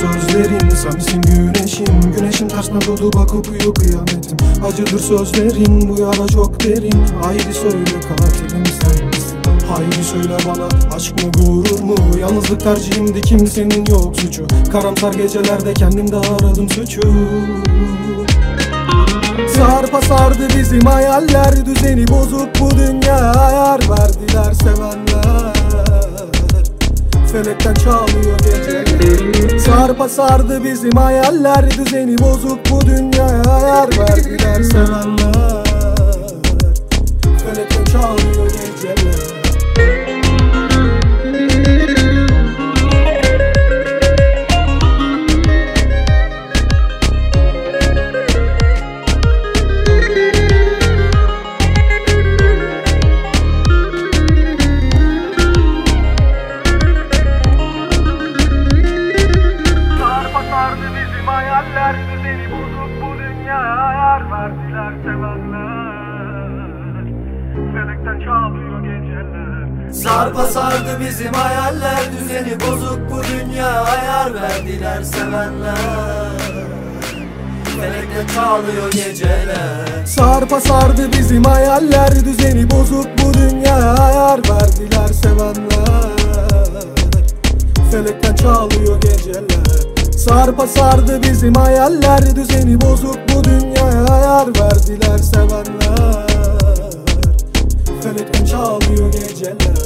sözlerin, sensin güneşim. Güneşim tersine doğdu bak kopuyor kıyametim. Acıdır sözlerin, bu yara çok derin. Haydi söyle katilim sen misin? Haydi söyle bana, aşk mı gurur mu? Yalnızlık tercihimdi, kimsenin yok suçu. Karamsar gecelerde kendimde aradım suçu. Sarpa sardı bizim hayaller, düzeni bozuk bu dünya. Ayar verdiler sevenler, felekten çalıyor geceler. Sarpa sardı bizim hayaller, düzeni bozuk bu dünya. Ayar verdiler sevenler, felekten çalıyor geceler. Hayaller düzeni bozuk bu dünya. Ayar verdiler sevenler, felekten çalıyor geceler. Sarpa sardı bizim hayaller, düzeni bozuk bu dünya. Ayar verdiler sevenler, felekten çalıyor geceler. Sarpa sardı bizim hayaller, düzeni bozuk bu dünya. Ayar verdiler sevenler, felekten çalıyor geceler. Sarpa sardı bizim hayaller, düzeni bozuk bu dünya. Ayar verdiler sevenler, felekten çalıyor geceler.